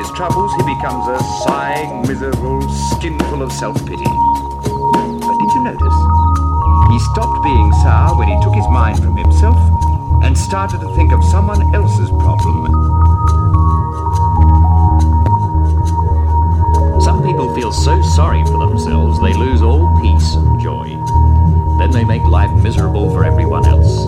his troubles, he becomes a sighing, miserable skinful of self-pity. But did you notice? He stopped being sour when he took his mind from himself and started to think of someone else's problem. Some people feel so sorry for themselves they lose all peace and joy. Then they make life miserable for everyone else.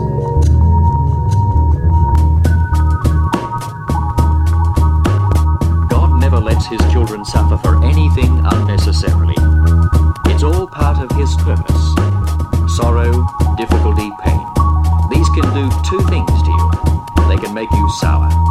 God never lets his children suffer for anything unnecessarily. It's all part of his purpose. Sorrow, difficulty, pain. These can do two things to you. They can make you sour,